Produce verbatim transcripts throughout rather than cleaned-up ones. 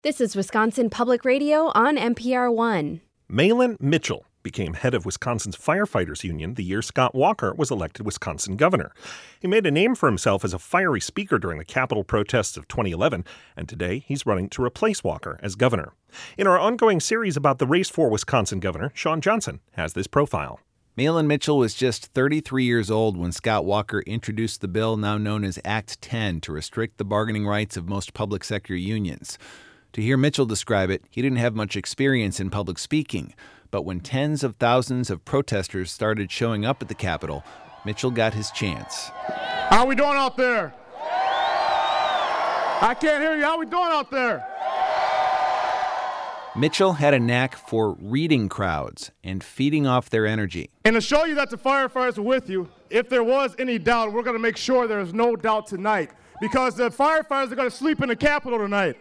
This is Wisconsin Public Radio on N P R One. Mahlon Mitchell became head of Wisconsin's Firefighters Union the year Scott Walker was elected Wisconsin governor. He made a name for himself as a fiery speaker during the Capitol protests of twenty eleven, and today he's running to replace Walker as governor. In our ongoing series about the race for Wisconsin governor, Sean Johnson has this profile. Mahlon Mitchell was just thirty-three years old when Scott Walker introduced the bill now known as Act ten to restrict the bargaining rights of most public sector unions. To hear Mitchell describe it, he didn't have much experience in public speaking, but when tens of thousands of protesters started showing up at the Capitol, Mitchell got his chance. How we doing out there? I can't hear you. How we doing out there? Mitchell had a knack for reading crowds and feeding off their energy. And to show you that the firefighters are with you, if there was any doubt, we're going to make sure there is no doubt tonight, because the firefighters are going to sleep in the Capitol tonight.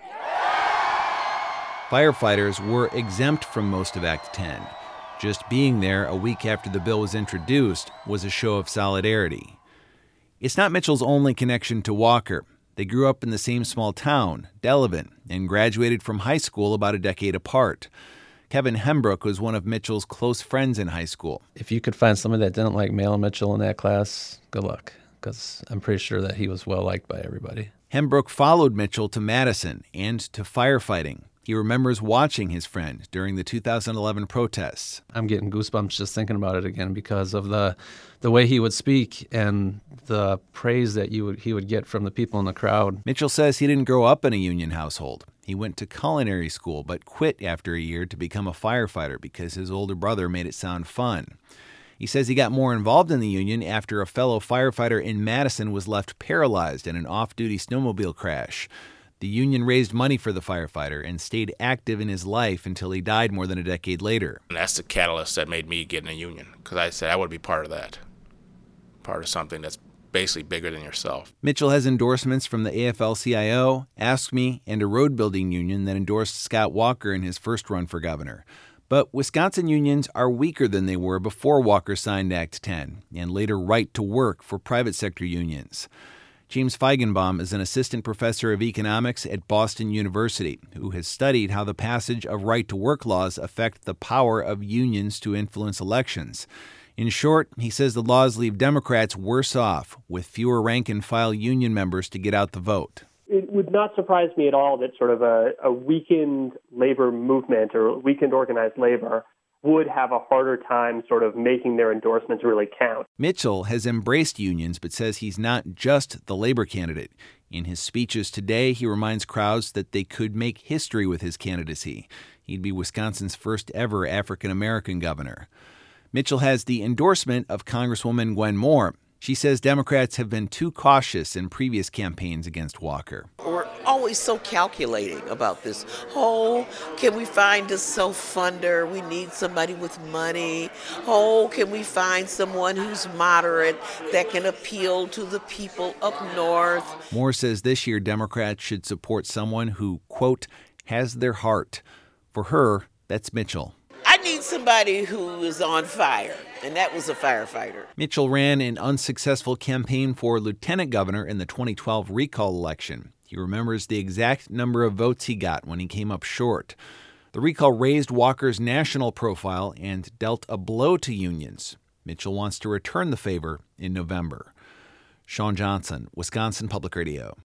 Firefighters were exempt from most of Act ten. Just being there a week after the bill was introduced was a show of solidarity. It's not Mitchell's only connection to Walker. They grew up in the same small town, Delavan, and graduated from high school about a decade apart. Kevin Hembrook was one of Mitchell's close friends in high school. If you could find somebody that didn't like Mahlon Mitchell in that class, good luck, because I'm pretty sure that he was well liked by everybody. Hembrook followed Mitchell to Madison and to firefighting. He remembers watching his friend during the two thousand eleven protests. I'm getting goosebumps just thinking about it again because of the the way he would speak and the praise that you would, he would get from the people in the crowd. Mitchell says he didn't grow up in a union household. He went to culinary school but quit after a year to become a firefighter because his older brother made it sound fun. He says he got more involved in the union after a fellow firefighter in Madison was left paralyzed in an off-duty snowmobile crash. The union raised money for the firefighter and stayed active in his life until he died more than a decade later. And that's the catalyst that made me get in a union, because I said I would be part of that, part of something that's basically bigger than yourself. Mitchell has endorsements from the A F L C I O, Ask Me, and a road building union that endorsed Scott Walker in his first run for governor. But Wisconsin unions are weaker than they were before Walker signed Act ten and later Right to Work for private sector unions. James Feigenbaum is an assistant professor of economics at Boston University who has studied how the passage of right-to-work laws affect the power of unions to influence elections. In short, he says the laws leave Democrats worse off, with fewer rank-and-file union members to get out the vote. It would not surprise me at all that sort of a, a weakened labor movement or weakened organized labor would have a harder time sort of making their endorsements really count. Mitchell has embraced unions but says he's not just the labor candidate. In his speeches today, he reminds crowds that they could make history with his candidacy. He'd be Wisconsin's first ever African-American governor. Mitchell has the endorsement of Congresswoman Gwen Moore. She says Democrats have been too cautious in previous campaigns against Walker. We're always so calculating about this whole, can we find a self-funder? We need somebody with money. Oh, can we find someone who's moderate that can appeal to the people up north? Moore says this year Democrats should support someone who, quote, has their heart. For her, that's Mitchell. I need somebody who is on fire, and that was a firefighter. Mitchell ran an unsuccessful campaign for lieutenant governor in the twenty twelve recall election. He remembers the exact number of votes he got when he came up short. The recall raised Walker's national profile and dealt a blow to unions. Mitchell wants to return the favor in November. Sean Johnson, Wisconsin Public Radio.